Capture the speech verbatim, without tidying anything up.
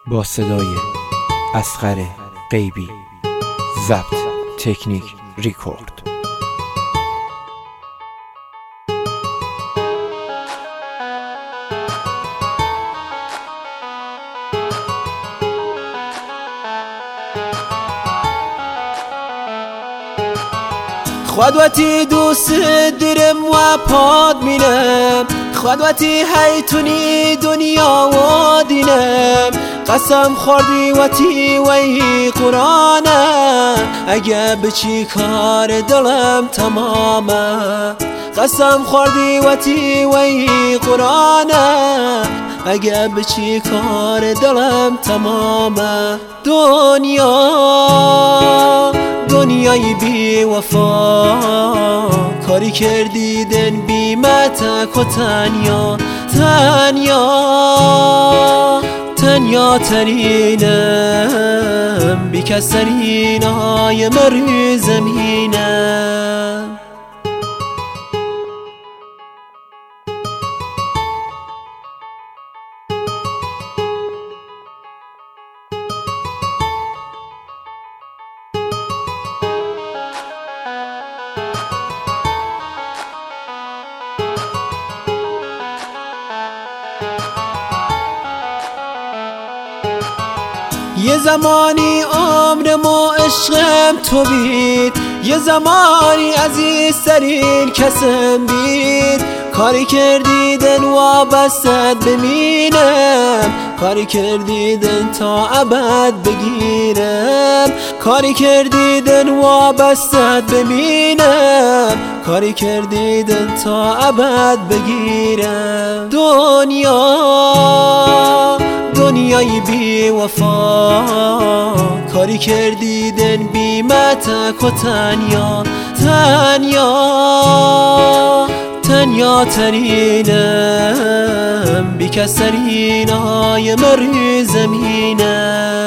با صدای اصغر غیبی، ضبط تکنیک ریکورد. خودوتی دوست درم و پاد مینم، خودوتی هیتونی دنیا و دینم. قسم خوردی وتی وی قرآنه، اگه بچی کار دلم تمامه. قسم خوردی وتی وی قرآنه، اگه بچی کار دلم تمامه. دنیا دنیای بی وفا، کاری کردی دن بی متک و تنیا تنیا تنیا ترینم، بی کس ترین های مر زمینم. یه زمانی عمرم و عشقم تو بید، یه زمانی عزیزترین کسم بید. کاری کردی دن و بستت بمینم، کاری کردی دن تا ابد بگیرم. کاری کردی دن و بستت بمینم، کاری کردی دن تا ابد بگیرم. دنیا دنیای بی وفا، کاری کردی دن بی متک و تنیا تنیا تنیا ترینم، بی کس ترین های مر زمینم.